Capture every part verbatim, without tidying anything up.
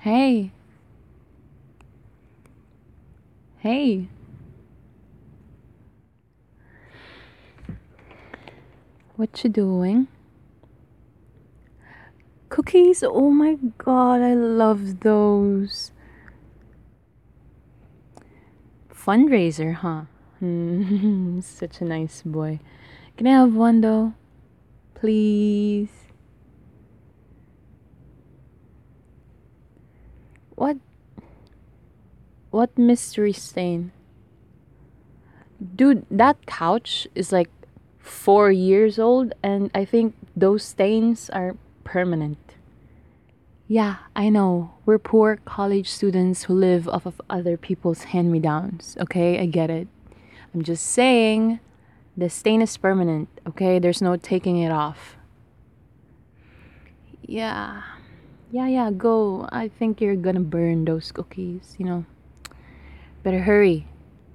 Hey, hey, what you doing? Cookies? Oh my god, I love those. Fundraiser, huh? Hmm, such a nice boy. Can I have one though? Please. What? What mystery stain? Dude, that couch is like four years old, and I think those stains are permanent. Yeah, I know. We're poor college students who live off of other people's hand me downs, okay? I get it. I'm just saying the stain is permanent, okay? There's no taking it off. Yeah. Yeah, yeah, go. I think you're gonna burn those cookies, you know. Better hurry.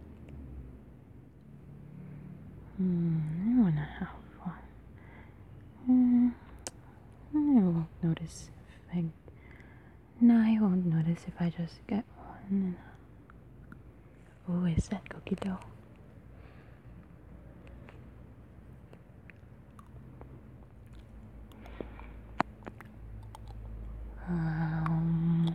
Hmm, I wanna have one. Hmm, I won't notice if I. No, I won't notice if I just get one. Oh, is that cookie dough? Um.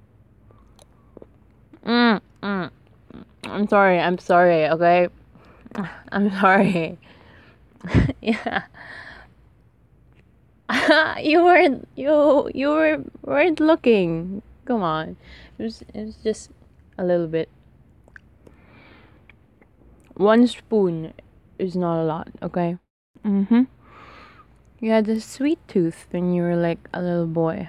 Mm, mm. I'm sorry. I'm sorry. Okay. I'm sorry. Yeah. you weren't. You you were weren't looking. Come on. It was. It was just a little bit. One spoon is not a lot. Okay. Mhm. You had a sweet tooth when you were like a little boy.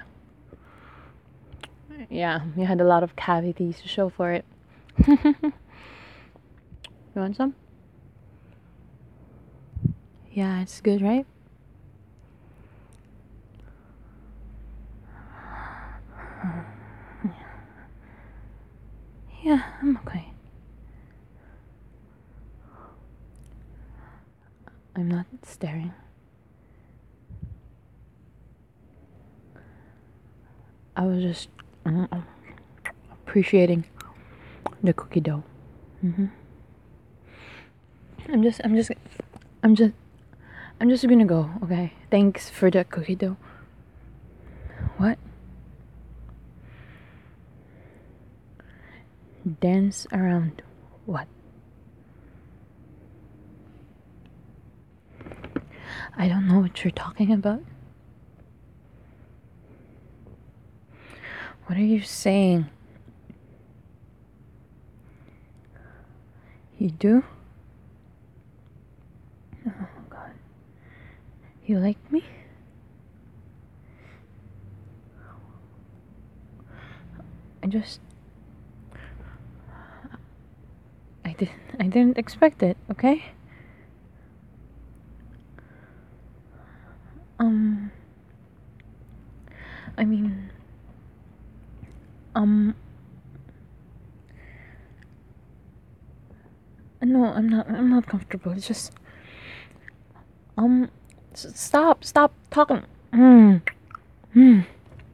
Yeah. You had a lot of cavities to show for it. You want some? Yeah, it's good, right? Yeah, I'm okay. I'm not staring. I was just uh, appreciating the cookie dough. hmm I'm just, I'm just, I'm just, I'm just gonna go. Okay. Thanks for the cookie dough. What? Dance around what? I don't know what you're talking about. What are you saying? You do? Oh god. You like me? I just I did I didn't expect it, okay? Um I mean um no, I'm not I'm not comfortable. It's just um s- stop, stop talking. Mm. Mm.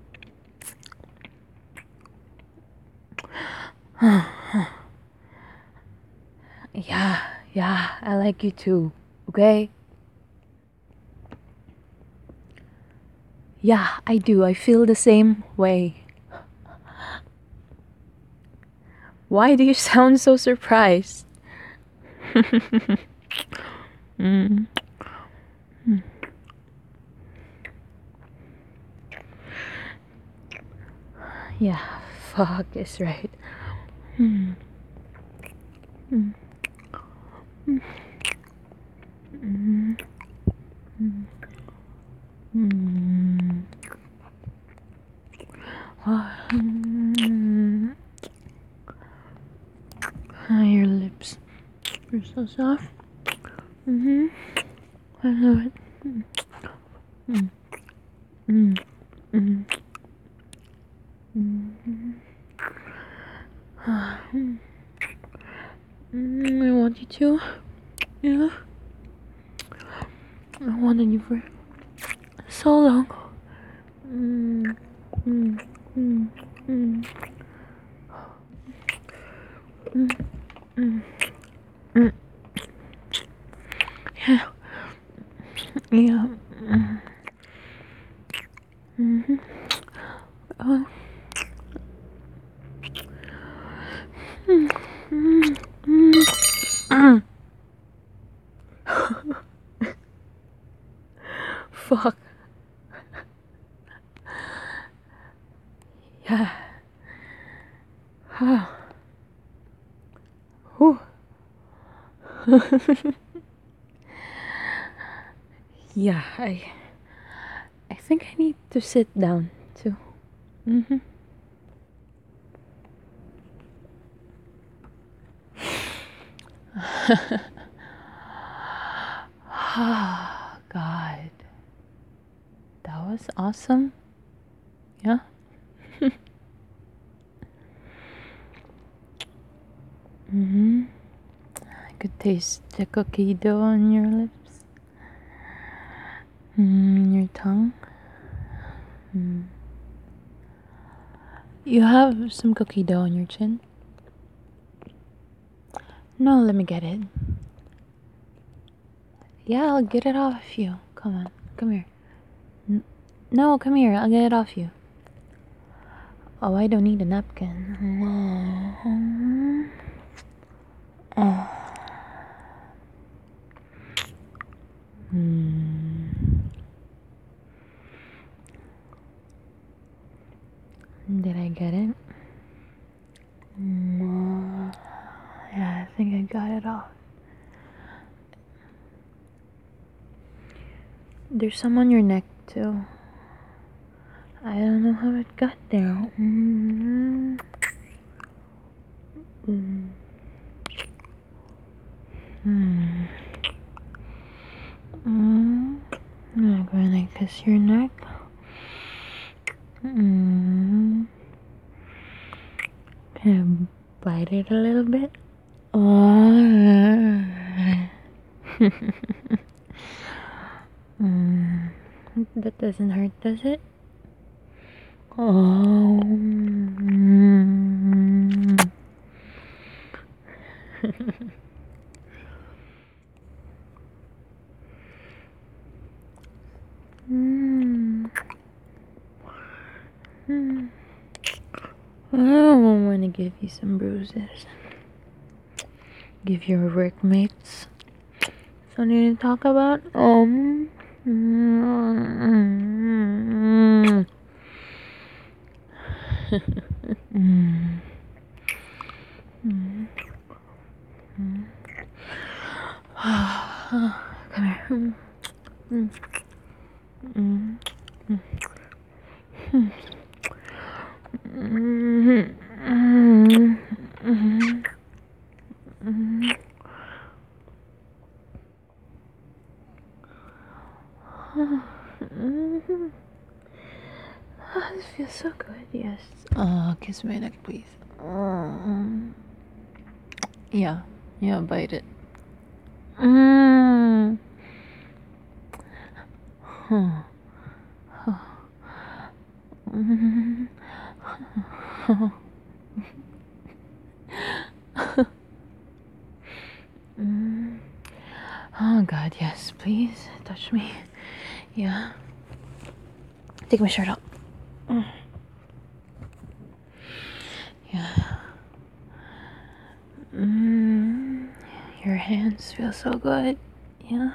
Yeah, yeah, I like you too. Okay? Yeah, I do. I feel the same way. Why do you sound so surprised? mm. Yeah, fuck is right. Mm. Mm. Mm. Mm. Mm. Mm. Ah, your lips are so soft. Mm-hmm. I love it. Mm. Mm. Mm. Mm. Mm. Mm. I want you to. Yeah. I wanted you for so long. Mm. Mm. Mm. Mm. Mm. Mm. Mm. Yeah. Yeah. Mm. Mhm. Oh. Mm. Mm. Mm. Fuck. Yeah. Whew. Yeah, I I think I need to sit down too. Mhm. God, that was awesome. Yeah. Mhm. I could taste the cookie dough on your lips, mm, your tongue. Mm. You have some cookie dough on your chin. No, let me get it. Yeah, I'll get it off you. Come on, come here. N- no, come here. I'll get it off you. Oh, I don't need a napkin. Oh. Hmm. Did I get it? Mm. Yeah, I think I got it off. There's some on your neck too. I don't know how it got there. Mm. Mm. Mm. Mm. I'm gonna kiss your neck. Mm. Can I bite it a little bit? Oh. Mm. That doesn't hurt, does it? Oh. Mm. Mm. Mm. I don't want to give you some bruises. Give your workmates something to talk about. Um. Mm. Mm. Mm. Mm. Come here. Mm. Mm. Mm. Mm. Mm. Mm. Mm. Mm. Oh, this feels so good. Yes. Oh, kiss my neck, please. Mm. Yeah. Yeah, bite it. Mm. Huh. Mm. Mm. Oh God, yes, please touch me. Yeah. Take my shirt off. Mm. Yeah. Mm. Your hands feel so good. Yeah.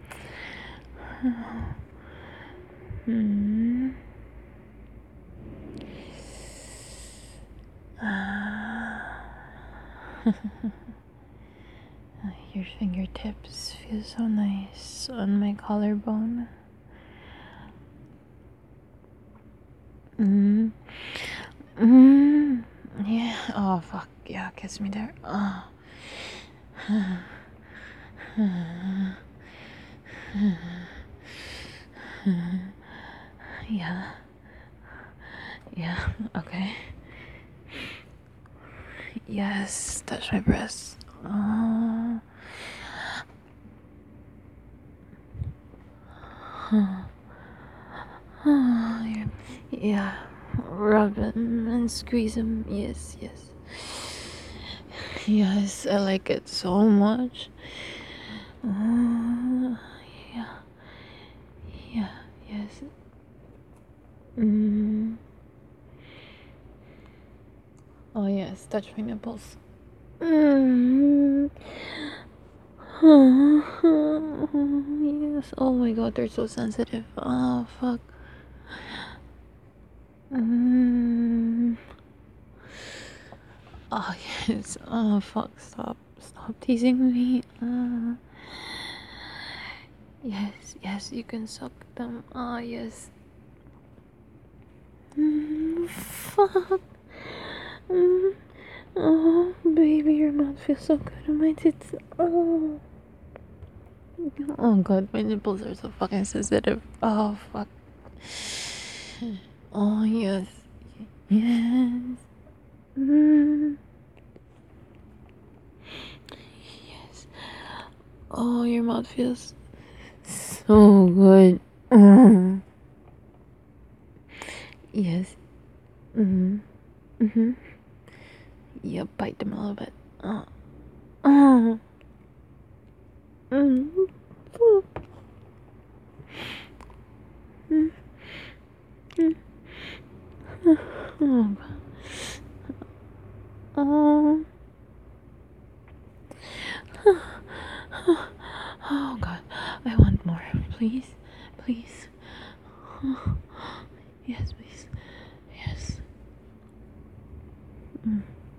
Mm. Your fingertips feel so nice on my collarbone. Mm. Mm. Yeah. Oh fuck. Yeah. Kiss me there. Oh. Yeah. Yeah. Okay. Yes. Touch my breasts. Oh. Oh, yeah. Yeah. rub him and squeeze him. Yes, yes. Yes, I like it so much. Uh, yeah, yeah, yes. Mm. Oh, yes, touch my nipples. Mm. Yes, oh my god, they're so sensitive. Oh, fuck. Mm. Oh, yes. Oh, fuck. Stop. Stop teasing me. Uh, yes, yes, you can suck them. Ah, yes. Mm, fuck. Mm. Oh, baby, your mouth feels so good on my tits. Oh. Oh, god, my nipples are so fucking sensitive. Oh, fuck. Oh, yes. Yes. Mm. Yes. Oh, your mouth feels so good. Mm. Yes. Mm-hmm. Mm-hmm. Yeah, bite them a little bit. Uh. Uh. Mm. Mm. Mm. Oh, God. Oh. Oh, God. I want more. Please. Please. Oh. Yes, please. Yes. Mm.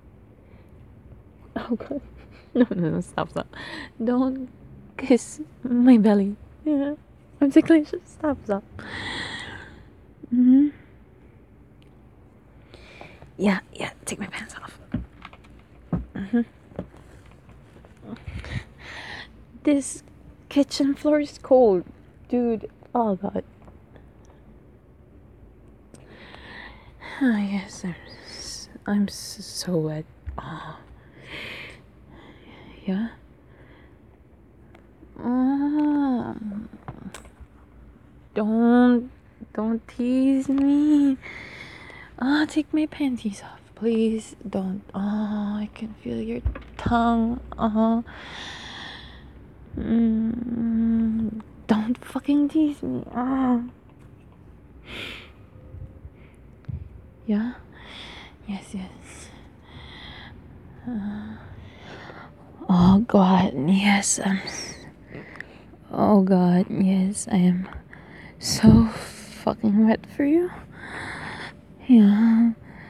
Oh, God. No, no, no. Stop, stop. Don't kiss my belly. Yeah. I'm ticklish. Stop, stop. Mm-hmm. Yeah, yeah. Take my pants off. Mm-hmm. This kitchen floor is cold. Dude. Oh, God. Ah, yes. I'm, s- I'm s- so wet. Oh. Yeah. Oh. Don't. Don't tease me. Ah, oh, take my panties off, please. Don't. Oh, I can feel your tongue. Uh-huh. Mm, don't fucking tease me. Ah. Yeah? Yes, yes. Uh, oh, God. Yes, I'm. Oh, God. Yes, I am so fucking wet for you. Yeah.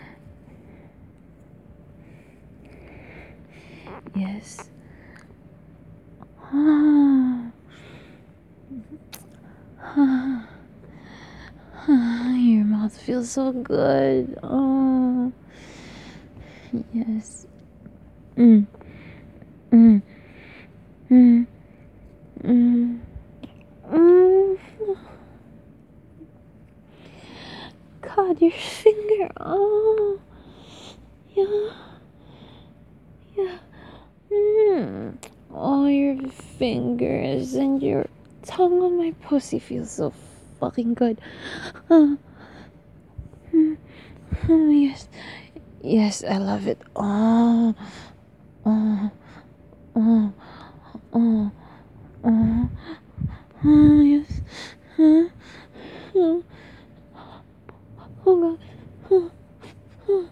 Yes. Ah. Ah. Ah, your mouth feels so good. Oh. Yes. Mm. Mm. Mm. Mm. Mm. God, your finger. Oh. Yeah. Yeah. Mm. Oh, your fingers and your tongue on my pussy feels so fucking good. Uh, mm, oh, yes. Yes, I love it. Oh. Oh. Oh. Oh. Oh. Oh, yes. Huh? Oh, oh, God. Oh. Oh.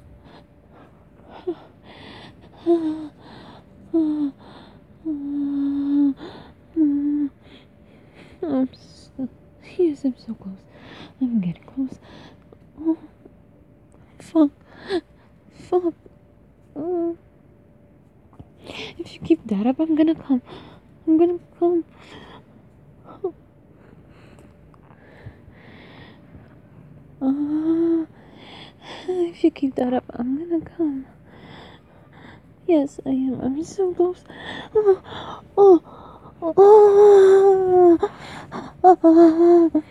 Oh. Oh. Oh. Oh. I'm so, yes, I'm so close. I'm getting close. Oh, fuck. Fuck. Oh. If you keep that up, I'm gonna come. I'm gonna come. Oh. If you keep that up, I'm gonna come. Yes, I am. I'm so close. Oh. Oh. Oh. Oh.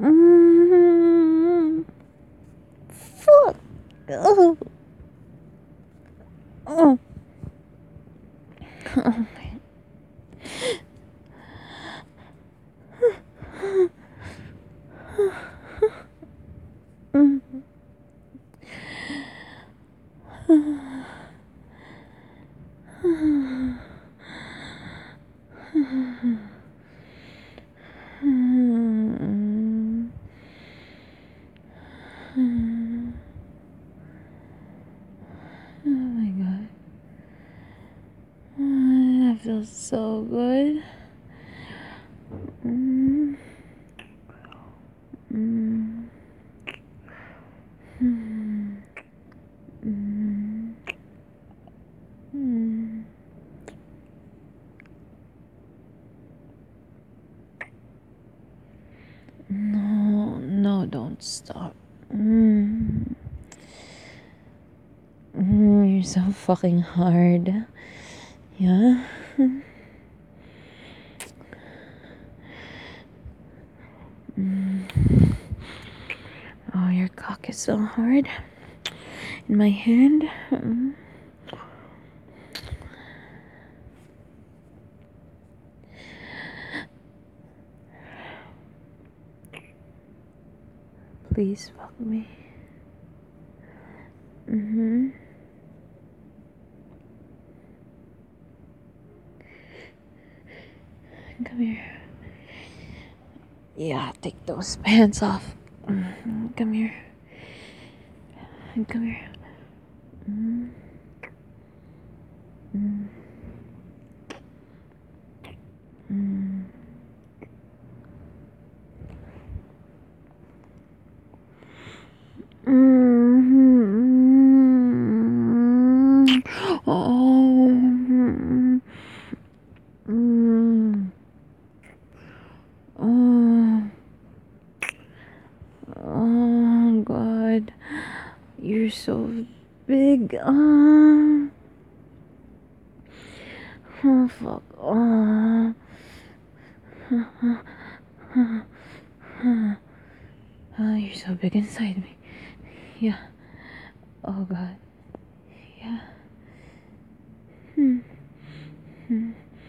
Mm. Fuck. Oh. Oh. Oh. Mm. so good. Mm. Mm. Mm. Mm. Mm. No, no, don't stop. Mm. Mm, you're so fucking hard. Yeah? Mm. Oh, your cock is so hard. In my hand. Mm. Please fuck me. Mm-hmm. Come here. Yeah, take those pants off. Mm-hmm. Come here. Come here. Mm. Mm. Mm. Mm. Oh. Mm. Oh. Oh God, you're so big. Oh, oh fuck. Oh. Oh, you're so big inside me. Yeah. Oh God. Yeah. Hmm. Hmm.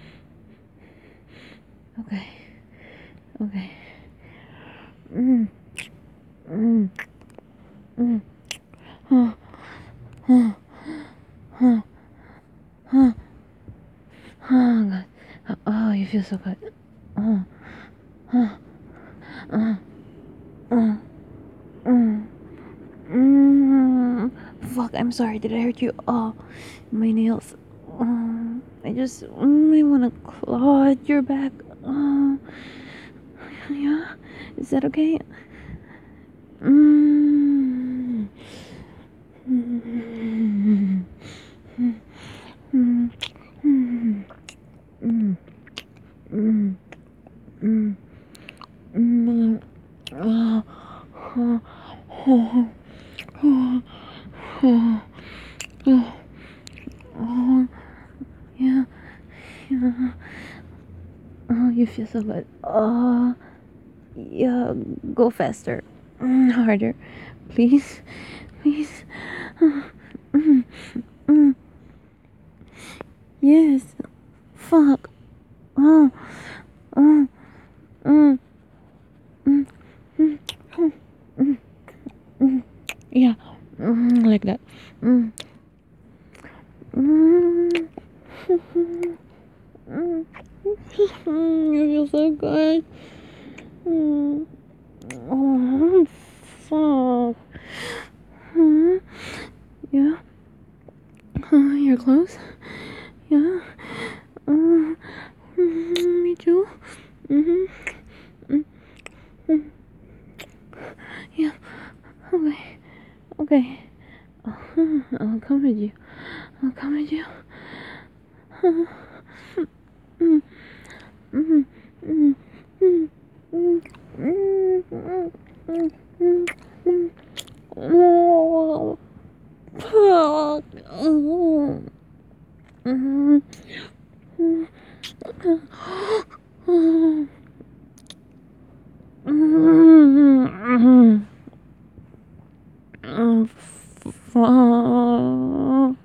Okay. Okay. Mm. Mm. Mm. Huh. Huh. Huh. Huh. Oh God. Oh, you feel so good. Oh. Huh. Uh. Uh. Uh. Mm. Fuck, I'm sorry. Did I hurt you? Oh, my nails. Oh, I just mm, I want to claw at your back. Oh, yeah. Is that okay? Mm. Mm. Mm. Mm. Mm. Mm. Mm. Mm. Mm. Oh. Oh. Oh. Oh. Oh. Oh. Oh. Yeah. Yeah. Oh, you feel so good. Oh, yeah. Go faster. Mm, harder. Please. Please. Mm, mm. Yes. Fuck. Oh. Oh. Mm, mm, mm, mm, mm, mm. Yeah. Mm, like that. Mm. Mm. Mm. You feel so good. Mm. Oh, fuck. Hmm. Yeah. Uh, you're close. Yeah. Uh, mm, me too. Mm-hmm. Mm-hmm. Yeah. Okay. Okay. Uh, I'll come with you. I'll come with you. Uh, mm, mm, mm, mm, mm, mm, mm, mm, mm, mm. Oh, fuck. Oh. Mhm. Mhm. Mhm. Oh, fuck.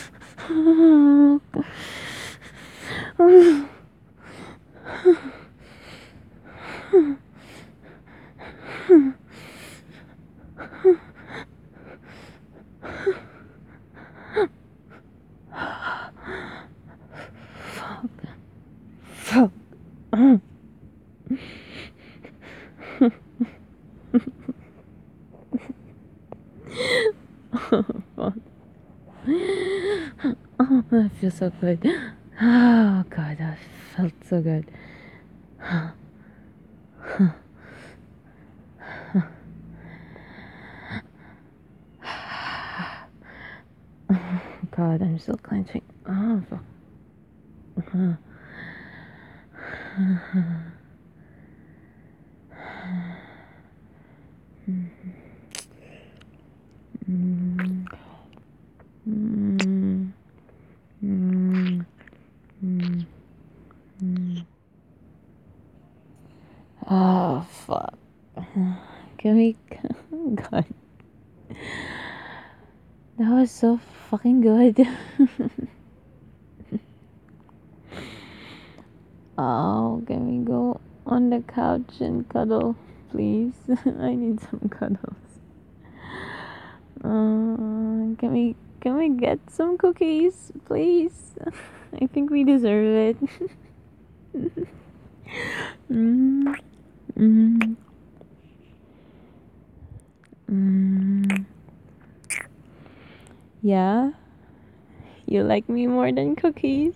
Fuck. Oh, fuck. Oh, that feels so good. Oh god, that felt so good. God, I'm still clenching. Oh, fuck. Mm, mm, mm, mm, mm. Oh, fuck. Can we. God. That was so fucking good. Oh, can we go on the couch and cuddle, please? I need some cuddles. Uh, can we can we get some cookies, please? I think we deserve it. mm, mm, mm. Yeah, you like me more than cookies.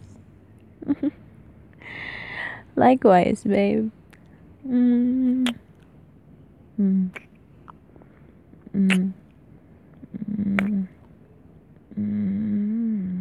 Likewise, babe. Mm, mm, mm, mm, mm.